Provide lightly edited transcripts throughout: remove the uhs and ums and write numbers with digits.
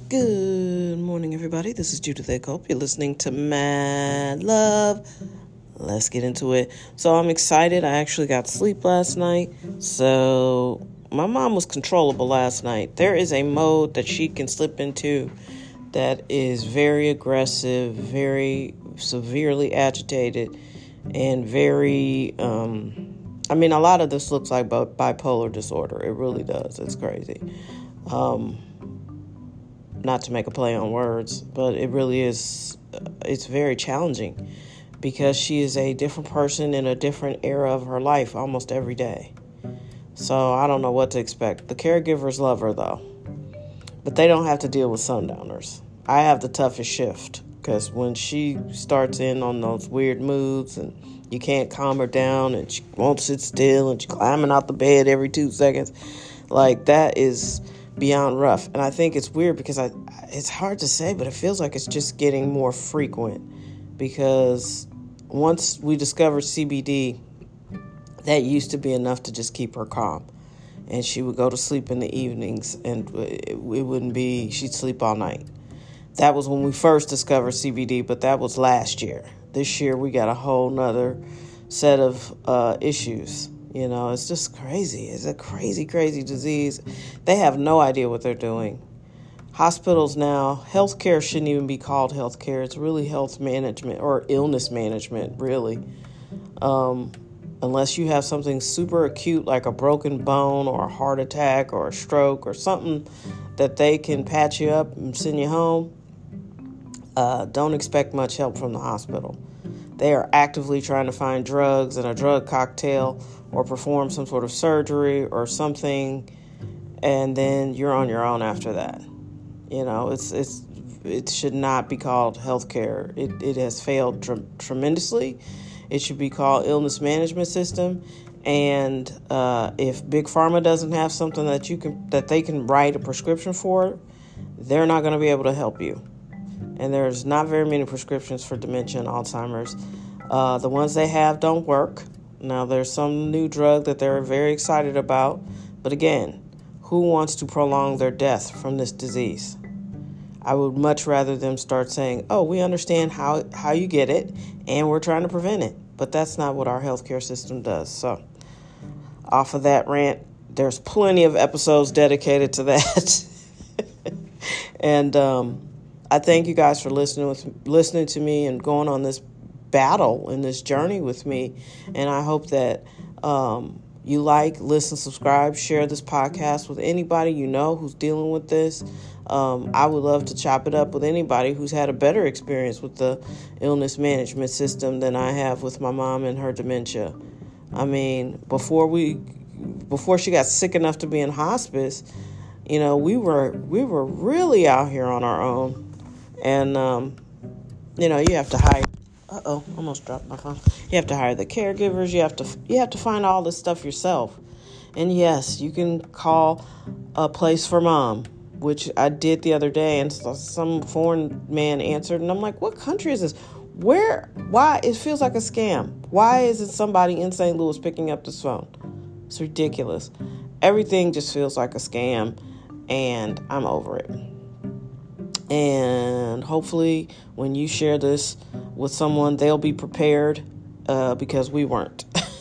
Good morning, everybody. This is Judith A. Cope. You're listening to Mad Love. Let's get into it. So I'm excited. I actually got sleep last night. So my mom was controllable last night. There is a mode that she can slip into that is very aggressive, very severely agitated, and very, a lot of this looks like bipolar disorder. It really does. It's crazy. Not to make a play on words, but it really is, it's very challenging because she is a different person in a different era of her life almost every day. So I don't know what to expect. The caregivers love her though, but they don't have to deal with sundowners. I have the toughest shift because when she starts in on those weird moods and you can't calm her down and she won't sit still and she's climbing out the bed every 2 seconds, like that is beyond rough. And I think it's weird because it's hard to say, but it feels like it's just getting more frequent because once we discovered CBD, that used to be enough to just keep her calm. And she would go to sleep in the evenings and it wouldn't be, she'd sleep all night. That was when we first discovered CBD, but that was last year. This year we got a whole nother set of issues. You know, it's just crazy. It's a crazy, crazy disease. They have no idea what they're doing. Hospitals now, healthcare shouldn't even be called healthcare. It's really health management or illness management, really. Unless you have something super acute like a broken bone or a heart attack or a stroke or something that they can patch you up and send you home, don't expect much help from the hospital. They are actively trying to find drugs and a drug cocktail or perform some sort of surgery or something, and then you're on your own after that. You know, it should not be called healthcare. It has failed tremendously. It should be called illness management system. And if Big Pharma doesn't have something that they can write a prescription for, they're not going to be able to help you. And there's not very many prescriptions for dementia and Alzheimer's. The ones they have don't work. Now, there's some new drug that they're very excited about. But again, who wants to prolong their death from this disease? I would much rather them start saying, oh, we understand how you get it, and we're trying to prevent it. But that's not what our healthcare system does. So off of that rant, there's plenty of episodes dedicated to that. And I thank you guys for listening to me and going on this battle and this journey with me. And I hope that you listen, subscribe, share this podcast with anybody you know who's dealing with this. I would love to chop it up with anybody who's had a better experience with the illness management system than I have with my mom and her dementia. I mean, before she got sick enough to be in hospice, you know, we were really out here on our own. And, you know, you have to hire, almost dropped my phone. You have to hire the caregivers. You have to find all this stuff yourself. And yes, you can call a place for mom, which I did the other day. And some foreign man answered. And I'm like, what country is this? Why? It feels like a scam. Why isn't somebody in St. Louis picking up this phone? It's ridiculous. Everything just feels like a scam. And I'm over it. And hopefully when you share this with someone, they'll be prepared because we weren't.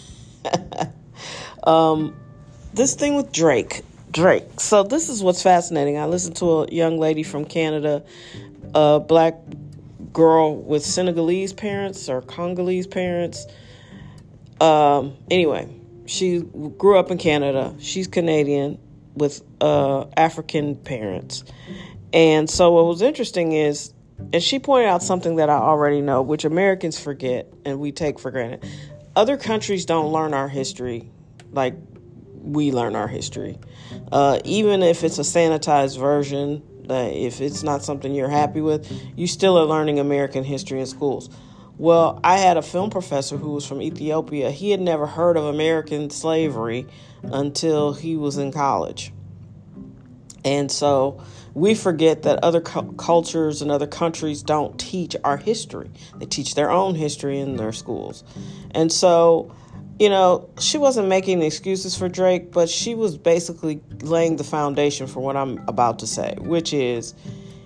This thing with Drake. So this is what's fascinating. I listened to a young lady from Canada, a black girl with Senegalese parents or Congolese parents. Anyway, she grew up in Canada. She's Canadian with African parents. And so what was interesting is, and she pointed out something that I already know, which Americans forget and we take for granted. Other countries don't learn our history like we learn our history. Even if it's a sanitized version, if it's not something you're happy with, you still are learning American history in schools. Well, I had a film professor who was from Ethiopia. He had never heard of American slavery until he was in college. And so we forget that other cultures and other countries don't teach our history. They teach their own history in their schools. And so, you know, she wasn't making excuses for Drake, but she was basically laying the foundation for what I'm about to say, which is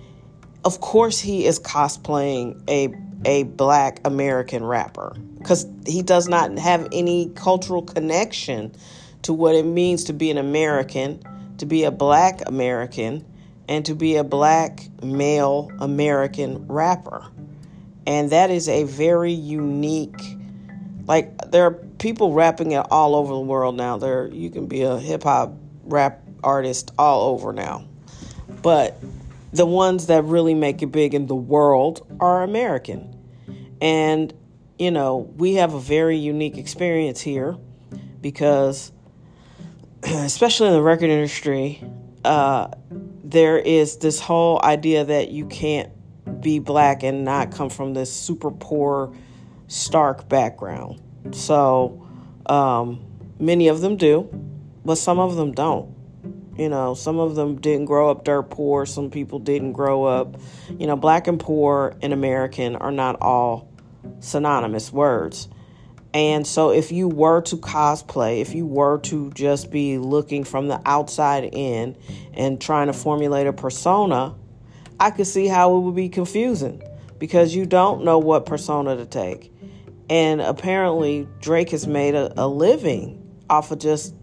of course he is cosplaying a black American rapper, because he does not have any cultural connection to what it means to be an American, to be a black American, and to be a black male American rapper. And that is a very unique, like, there are people rapping it all over the world now. You can be a hip hop rap artist all over now. But the ones that really make it big in the world are American. And, we have a very unique experience here because, especially in the record industry, there is this whole idea that you can't be black and not come from this super poor, stark background. So many of them do, but some of them don't. Some of them didn't grow up dirt poor. Some people didn't grow up, black and poor and American are not all synonymous words. And so if you were to cosplay, if you were to just be looking from the outside in and trying to formulate a persona, I could see how it would be confusing because you don't know what persona to take. And apparently Drake has made a living off of just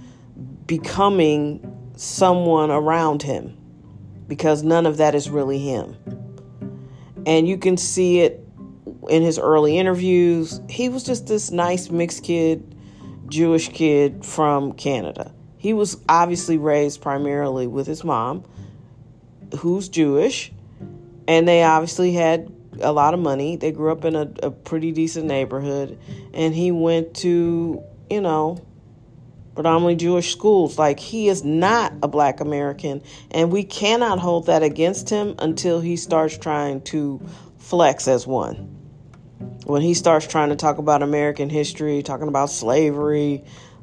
becoming someone around him, because none of that is really him. And you can see it in his early interviews. He was just this nice mixed kid, Jewish kid from Canada. He was obviously raised primarily with his mom, who's Jewish, and they obviously had a lot of money. They grew up in a pretty decent neighborhood, and he went to, predominantly Jewish schools. Like, he is not a black American, and we cannot hold that against him until he starts trying to flex as one. When he starts trying to talk about American history, talking about slavery,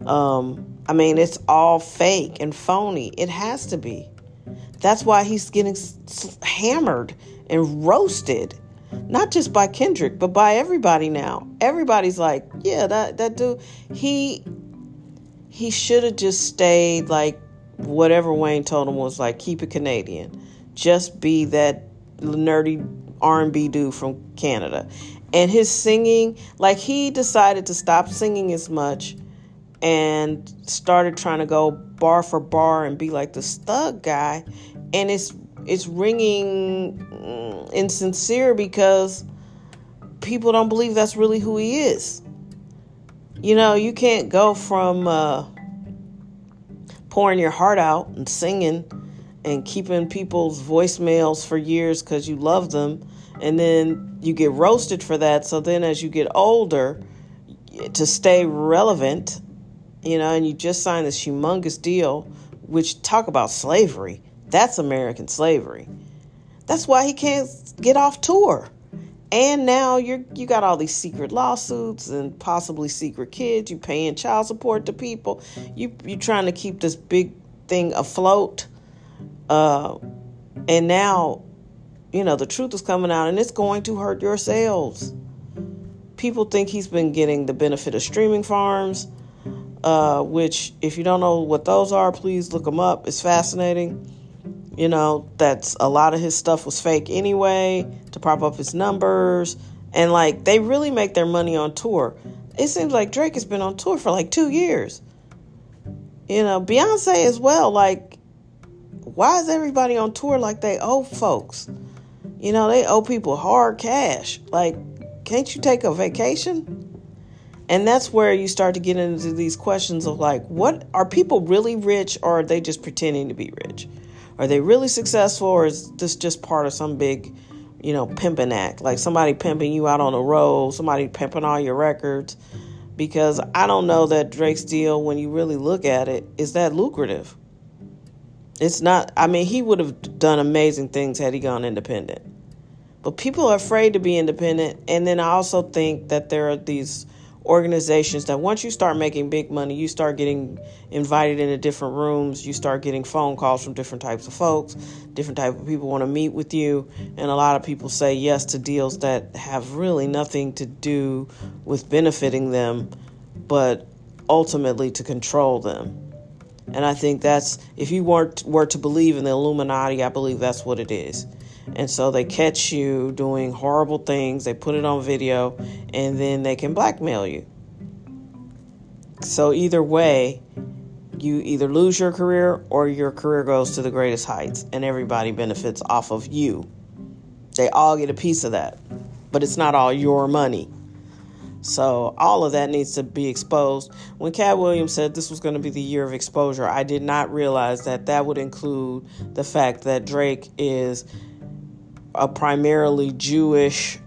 it's all fake and phony. It has to be. That's why he's getting hammered and roasted, not just by Kendrick, but by everybody now. Everybody's like, yeah, that dude, he should have just stayed like whatever Wayne told him was like, keep it Canadian. Just be that nerdy R&B dude from Canada. And his singing, like, he decided to stop singing as much and started trying to go bar for bar and be like the thug guy. And it's ringing insincere because people don't believe that's really who he is. You can't go from pouring your heart out and singing and keeping people's voicemails for years because you love them, and then you get roasted for that. So then as you get older, to stay relevant, and you just signed this humongous deal, which talk about slavery. That's American slavery. That's why he can't get off tour. And now you got all these secret lawsuits and possibly secret kids. You paying child support to people. You trying to keep this big thing afloat. And now, the truth is coming out, and it's going to hurt your sales. People think he's been getting the benefit of streaming farms, which, if you don't know what those are, please look them up. It's fascinating. That's a lot of his stuff was fake anyway to prop up his numbers. And like, they really make their money on tour. It seems like Drake has been on tour for like 2 years. Beyonce as well. Like, why is everybody on tour like they owe folks? They owe people hard cash. Like, can't you take a vacation? And that's where you start to get into these questions of like, what are people really rich, or are they just pretending to be rich? Are they really successful, or is this just part of some big, pimping act? Like somebody pimping you out on the road, somebody pimping all your records. Because I don't know that Drake's deal, when you really look at it, is that lucrative. It's not. He would have done amazing things had he gone independent. But people are afraid to be independent. And then I also think that there are these organizations that once you start making big money, you start getting invited into different rooms. You start getting phone calls from different types of folks. Different type of people want to meet with you. And a lot of people say yes to deals that have really nothing to do with benefiting them, but ultimately to control them. And I think that's, if you were to believe in the Illuminati, I believe that's what it is. And so they catch you doing horrible things, they put it on video, and then they can blackmail you. So either way, you either lose your career or your career goes to the greatest heights, and everybody benefits off of you. They all get a piece of that, but it's not all your money. So all of that needs to be exposed. When Cat Williams said this was going to be the year of exposure, I did not realize that that would include the fact that Drake is a primarily Jewish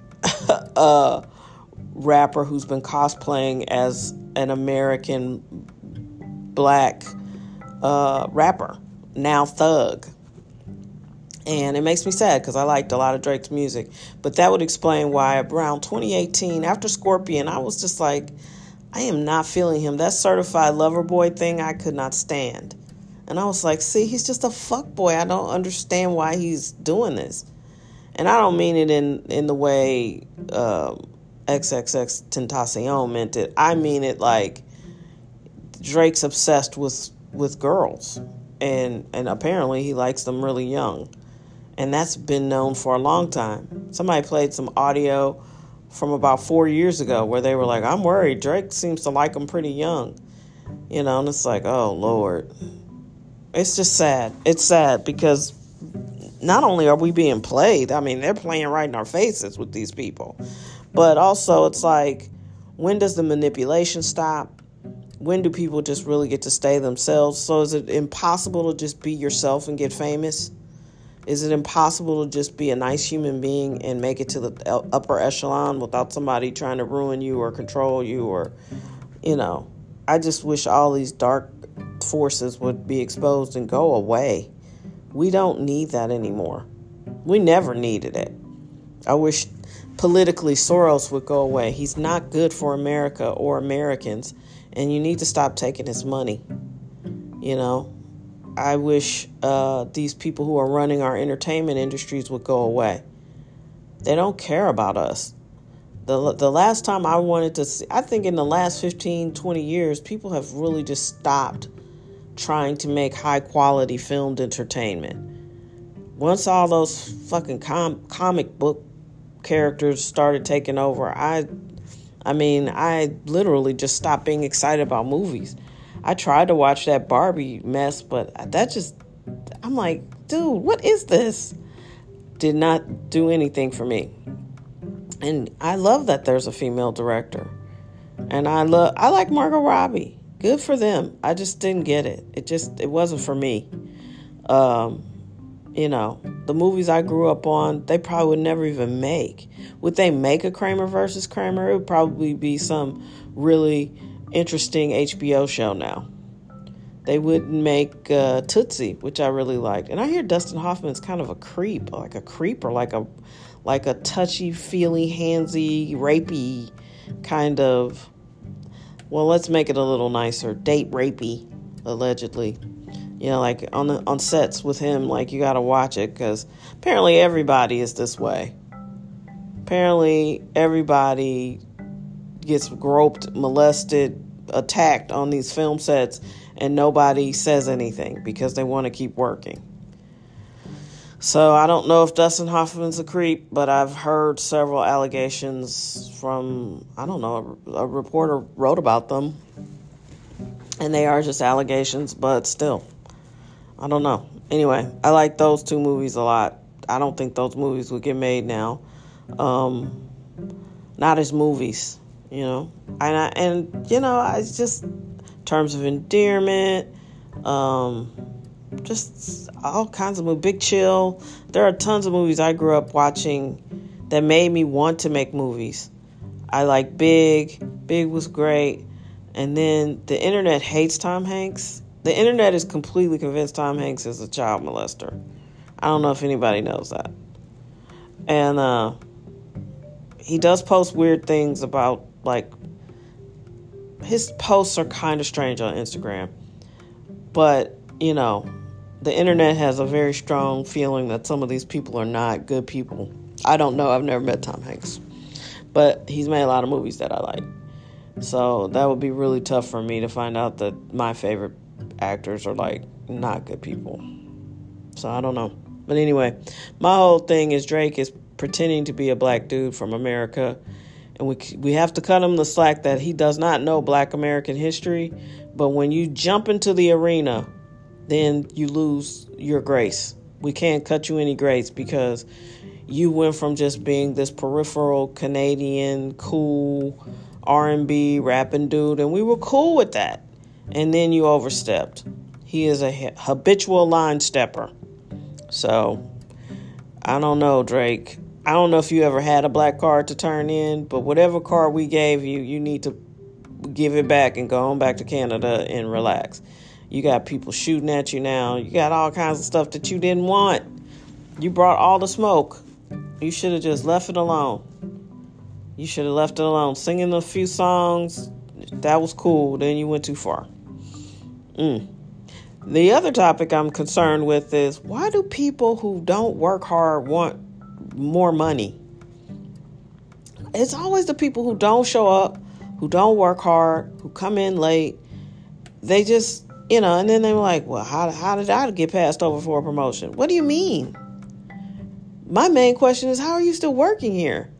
rapper who's been cosplaying as an American black rapper, now Thug. And it makes me sad because I liked a lot of Drake's music. But that would explain why around 2018, after Scorpion, I was just like, I am not feeling him. That certified lover boy thing, I could not stand. And I was like, see, he's just a fuck boy. I don't understand why he's doing this. And I don't mean it in the way XXX Tentacion meant it. I mean it like Drake's obsessed with girls. And apparently he likes them really young. And that's been known for a long time. Somebody played some audio from about 4 years ago where they were like, I'm worried. Drake seems to like them pretty young. You know, and it's like, oh, Lord. It's just sad. It's sad because not only are we being played, I mean, they're playing right in our faces with these people. But also it's like, when does the manipulation stop? When do people just really get to stay themselves? So is it impossible to just be yourself and get famous? Is it impossible to just be a nice human being and make it to the upper echelon without somebody trying to ruin you or control you or, you know, I just wish all these dark forces would be exposed and go away. We don't need that anymore. We never needed it. I wish politically Soros would go away. He's not good for America or Americans, and you need to stop taking his money. You know, I wish these people who are running our entertainment industries would go away. They don't care about us. The last time I wanted to see, I think in the last 15, 20 years, people have really just stopped trying to make high quality filmed entertainment. Once all those fucking comic book characters started taking over, I literally just stopped being excited about movies. I tried to watch that Barbie mess, but I'm like, dude, what is this? Did not do anything for me. And I love that there's a female director. And I like Margot Robbie. Good for them. I just didn't get it. It wasn't for me. You know, the movies I grew up on, they probably would never even make. Would they make a Kramer versus Kramer? It would probably be some really interesting HBO show now. They wouldn't make Tootsie, which I really liked. And I hear Dustin Hoffman's kind of a creep, like a creeper, like a touchy-feely, handsy, rapey kind of, well, let's make it a little nicer, date rapey, allegedly. You know, like on sets with him, like you got to watch it because apparently everybody is this way. Apparently everybody gets groped, molested, attacked on these film sets, and nobody says anything because they want to keep working. So I don't know if Dustin Hoffman's a creep, but I've heard several allegations from, I don't know, a reporter wrote about them. And they are just allegations, but still, I don't know. Anyway, I like those two movies a lot. I don't think those movies would get made now. Not as movies, you know. And you know, I just, Terms of Endearment, just all kinds of movies. Big Chill. There are tons of movies I grew up watching that made me want to make movies. I like Big. Big was great. And then the internet hates Tom Hanks. The internet is completely convinced Tom Hanks is a child molester. I don't know if anybody knows that. And he does post weird things about, like, his posts are kind of strange on Instagram. But, you know, the internet has a very strong feeling that some of these people are not good people. I don't know. I've never met Tom Hanks. But he's made a lot of movies that I like. So that would be really tough for me to find out that my favorite actors are, like, not good people. So I don't know. But anyway, my whole thing is Drake is pretending to be a black dude from America. And we have to cut him the slack that he does not know black American history. But when you jump into the arena, then you lose your grace. We can't cut you any grace because you went from just being this peripheral Canadian, cool R&B rapping dude, and we were cool with that. And then you overstepped. He is a habitual line stepper. So, I don't know, Drake. I don't know if you ever had a black card to turn in, but whatever card we gave you, you need to give it back and go on back to Canada and relax. You got people shooting at you now. You got all kinds of stuff that you didn't want. You brought all the smoke. You should have just left it alone. You should have left it alone. Singing a few songs, that was cool. Then you went too far. The other topic I'm concerned with is, why do people who don't work hard want more money? It's always the people who don't show up, who don't work hard, who come in late. They just, and then they're like, well, how did I get passed over for a promotion? What do you mean? My main question is, how are you still working here?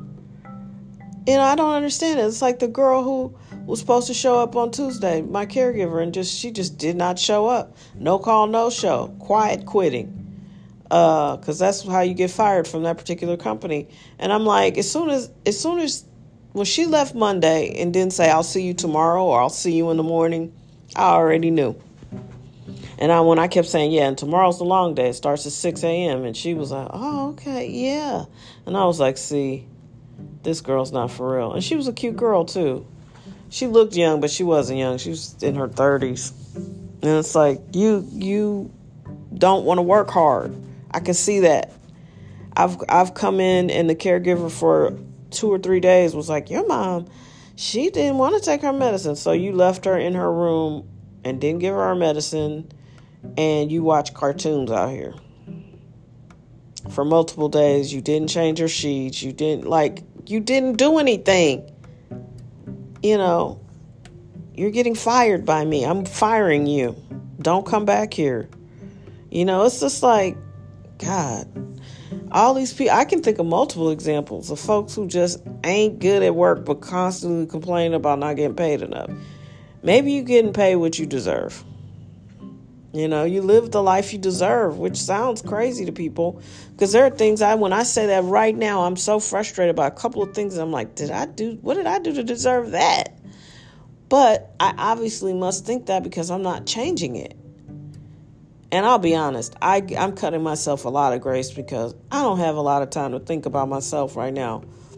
I don't understand it. It's like the girl who was supposed to show up on Tuesday, my caregiver, and she just did not show up. No call, no show. Quiet quitting. Because that's how you get fired from that particular company. And I'm like, as soon as when she left Monday and didn't say, I'll see you tomorrow or I'll see you in the morning, I already knew. And when I kept saying, yeah, and tomorrow's the long day. It starts at 6 a.m. And she was like, oh, okay, yeah. And I was like, see, this girl's not for real. And she was a cute girl, too. She looked young, but she wasn't young. She was in her 30s. And it's like, you don't want to work hard. I can see that. I've come in and the caregiver for 2 or 3 days was like, your mom, she didn't want to take her medicine. So you left her in her room and didn't give her medicine, and you watch cartoons out here. For multiple days, you didn't change your sheets. You didn't do anything. You're getting fired by me. I'm firing you. Don't come back here. It's just like, God, all these people, I can think of multiple examples of folks who just ain't good at work but constantly complain about not getting paid enough. Maybe you're getting paid what you deserve. You live the life you deserve, which sounds crazy to people because there are things when I say that right now, I'm so frustrated by a couple of things. And I'm like, what did I do to deserve that? But I obviously must think that because I'm not changing it. And I'll be honest, I'm cutting myself a lot of grace because I don't have a lot of time to think about myself right now.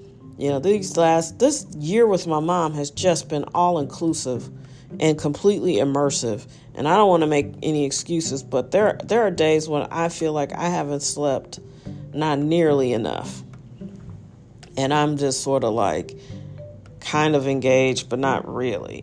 This year with my mom has just been all inclusive and completely immersive. And I don't want to make any excuses, but there are days when I feel like I haven't slept not nearly enough. And I'm just sort of like kind of engaged, but not really.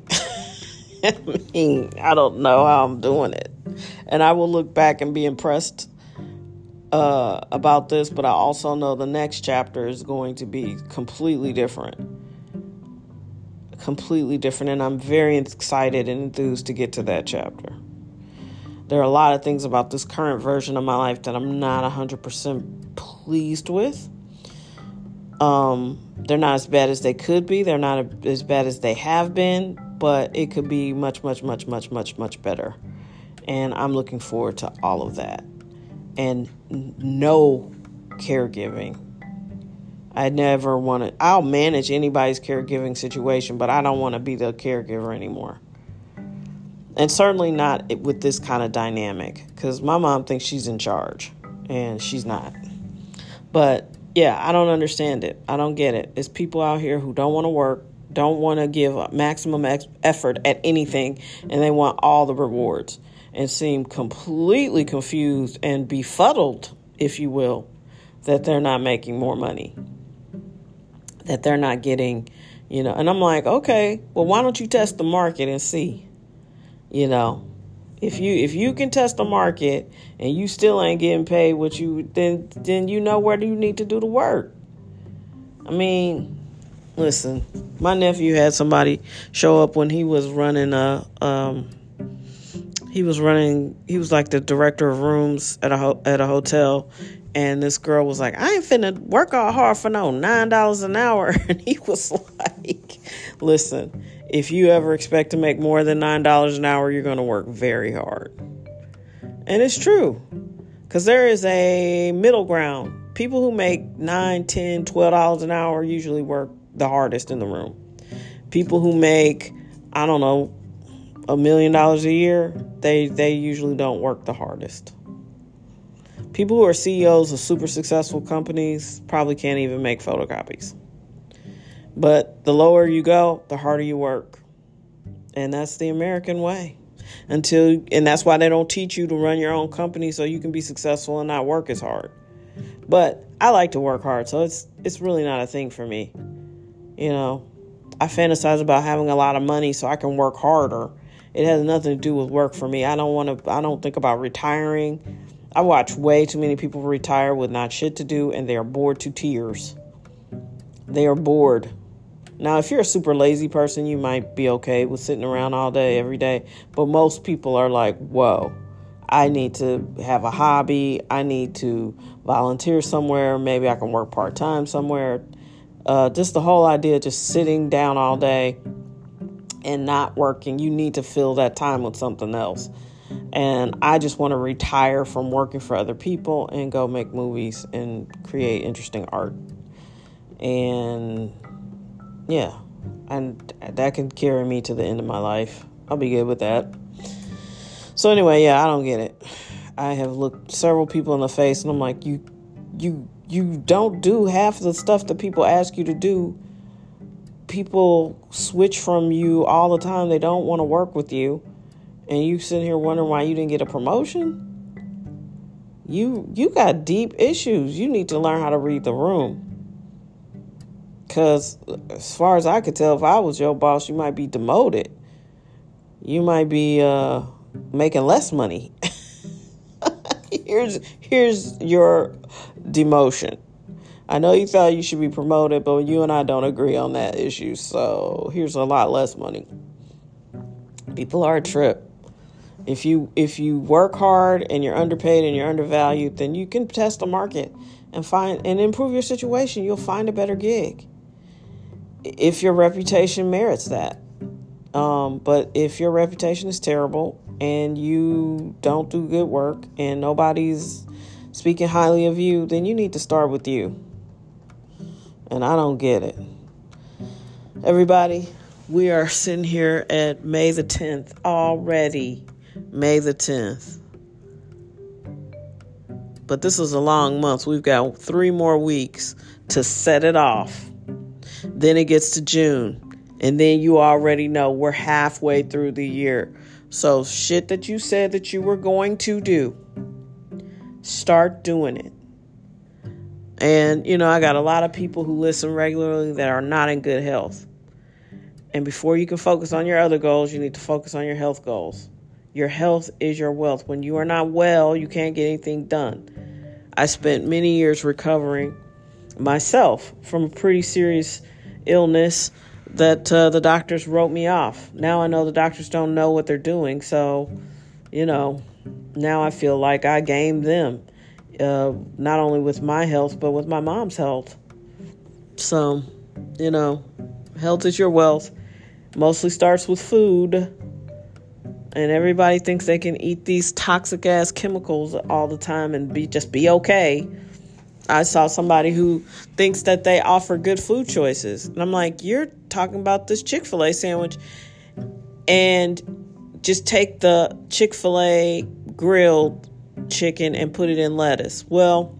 I don't know how I'm doing it. And I will look back and be impressed about this, but I also know the next chapter is going to be completely different. And I'm very excited and enthused to get to that chapter. There are a lot of things about this current version of my life that I'm not 100% pleased with. They're not as bad as they could be. They're not as bad as they have been, but it could be much, much, much, much, much, much better. And I'm looking forward to all of that. And no caregiving. I'll manage anybody's caregiving situation, but I don't want to be the caregiver anymore. And certainly not with this kind of dynamic, because my mom thinks she's in charge, and she's not. But yeah, I don't understand it. I don't get it. It's people out here who don't want to work, don't want to give maximum effort at anything, and they want all the rewards, and seem completely confused and befuddled, if you will, that they're not making more money, that they're not getting, and I'm like, okay, well, why don't you test the market and see, if you can test the market and you still ain't getting paid what then where do you need to do the work? I mean, listen, my nephew had somebody show up when he was running He was like the director of rooms at a hotel. And this girl was like, I ain't finna work all hard for no $9 an hour. And he was like, listen, if you ever expect to make more than $9 an hour, you're going to work very hard. And it's true, because there is a middle ground. People who make $9, $10, $12 an hour usually work the hardest in the room. People who make, I don't know, $1 million a year, they usually don't work the hardest. People who are CEOs of super successful companies probably can't even make photocopies. But the lower you go, the harder you work. And that's the American way. And that's why they don't teach you to run your own company so you can be successful and not work as hard. But I like to work hard, so it's really not a thing for me. I fantasize about having a lot of money so I can work harder. It has nothing to do with work for me. I don't think about retiring. I watch way too many people retire with not shit to do, and they are bored to tears. They are bored. Now, if you're a super lazy person, you might be okay with sitting around all day, every day. But most people are like, whoa, I need to have a hobby. I need to volunteer somewhere. Maybe I can work part-time somewhere. Just the whole idea of just sitting down all day and not working. You need to fill that time with something else. And I just want to retire from working for other people and go make movies and create interesting art. And yeah, and that can carry me to the end of my life. I'll be good with that. So anyway, yeah, I don't get it. I have looked several people in the face and I'm like, you don't do half the stuff that people ask you to do. People switch from you all the time. They don't want to work with you. And you sitting here wondering why you didn't get a promotion? You got deep issues. You need to learn how to read the room. Because as far as I could tell, if I was your boss, you might be demoted. You might be making less money. Here's your demotion. I know you thought you should be promoted, but you and I don't agree on that issue. So here's a lot less money. People are a trip. If you work hard and you're underpaid and you're undervalued, then you can test the market and improve your situation. You'll find a better gig if your reputation merits that. But if your reputation is terrible and you don't do good work and nobody's speaking highly of you, then you need to start with you. And I don't get it. Everybody, we are sitting here at May the 10th already. May the 10th. But this is a long month. We've got 3 more weeks to set it off. Then it gets to June. And then you already know we're halfway through the year. So shit that you said that you were going to do, start doing it. And, I got a lot of people who listen regularly that are not in good health. And before you can focus on your other goals, you need to focus on your health goals. Your health is your wealth. When you are not well, you can't get anything done. I spent many years recovering myself from a pretty serious illness that the doctors wrote me off. Now I know the doctors don't know what they're doing. So, now I feel like I gamed them, not only with my health, but with my mom's health. So, health is your wealth. Mostly starts with food. And everybody thinks they can eat these toxic ass chemicals all the time and be okay. I saw somebody who thinks that they offer good food choices. And I'm like, you're talking about this Chick-fil-A sandwich and just take the Chick-fil-A grilled chicken and put it in lettuce. Well,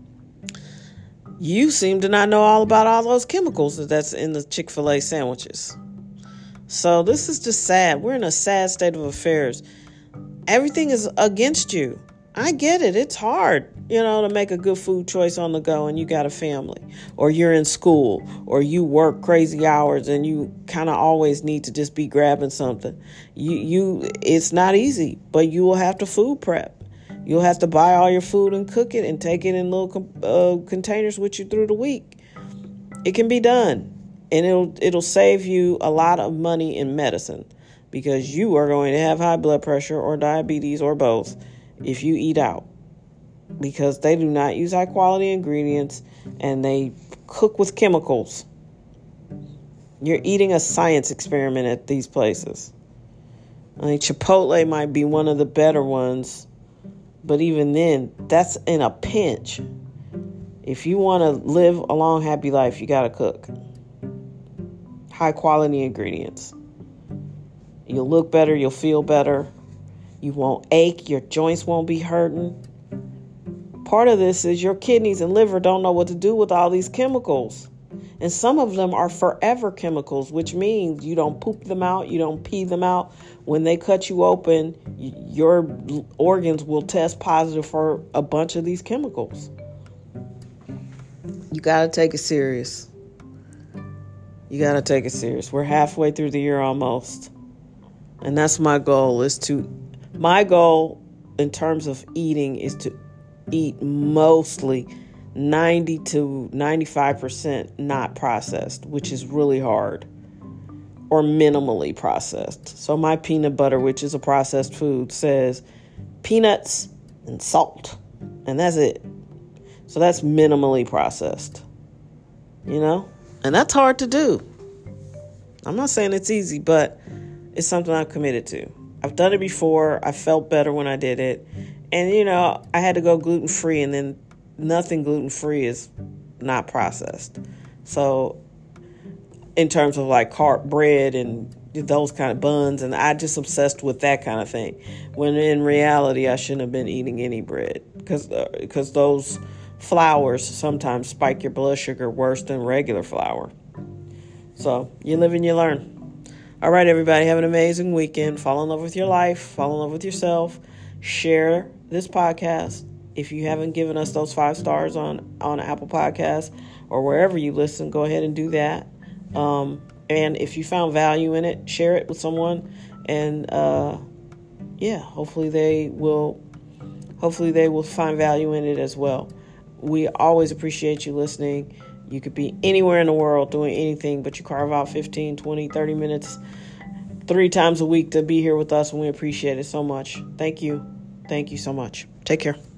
you seem to not know all about all those chemicals that's in the Chick-fil-A sandwiches. So this is just sad. We're in a sad state of affairs. Everything is against you. I get it. It's hard, to make a good food choice on the go and you got a family or you're in school or you work crazy hours and you kind of always need to just be grabbing something. It's not easy, but you will have to food prep. You'll have to buy all your food and cook it and take it in little containers with you through the week. It can be done. And it'll save you a lot of money in medicine. because you are going to have high blood pressure or diabetes or both if you eat out, because they do not use high quality ingredients and they cook with chemicals. You're eating a science experiment at these places. I mean, Chipotle might be one of the better ones, but even then, that's in a pinch. If you want to live a long, happy life, you got to cook. High quality ingredients. You'll look better, you'll feel better. You won't ache, your joints won't be hurting. Part of this is your kidneys and liver don't know what to do with all these chemicals. And some of them are forever chemicals, which means you don't poop them out, you don't pee them out. When they cut you open, your organs will test positive for a bunch of these chemicals. You got to take it serious. You got to take it serious. We're halfway through the year almost. And that's my goal my goal in terms of eating is to eat mostly 90 to 95% not processed, which is really hard, or minimally processed. So my peanut butter, which is a processed food, says peanuts and salt, and that's it. So that's minimally processed, and that's hard to do. I'm not saying it's easy, but it's something I've committed to. I've done it before. I felt better when I did it. And, I had to go gluten-free, and then nothing gluten-free is not processed. So in terms of like bread and those kind of buns, and I just obsessed with that kind of thing. When in reality, I shouldn't have been eating any bread because those flours sometimes spike your blood sugar worse than regular flour. So you live and you learn. All right, everybody, have an amazing weekend. Fall in love with your life. Fall in love with yourself. Share this podcast. If you haven't given us those 5 stars on Apple Podcasts or wherever you listen, go ahead and do that. And if you found value in it, share it with someone. And hopefully they will find value in it as well. We always appreciate you listening. You could be anywhere in the world doing anything, but you carve out 15, 20, 30 minutes 3 times a week to be here with us, and we appreciate it so much. Thank you. Thank you so much. Take care.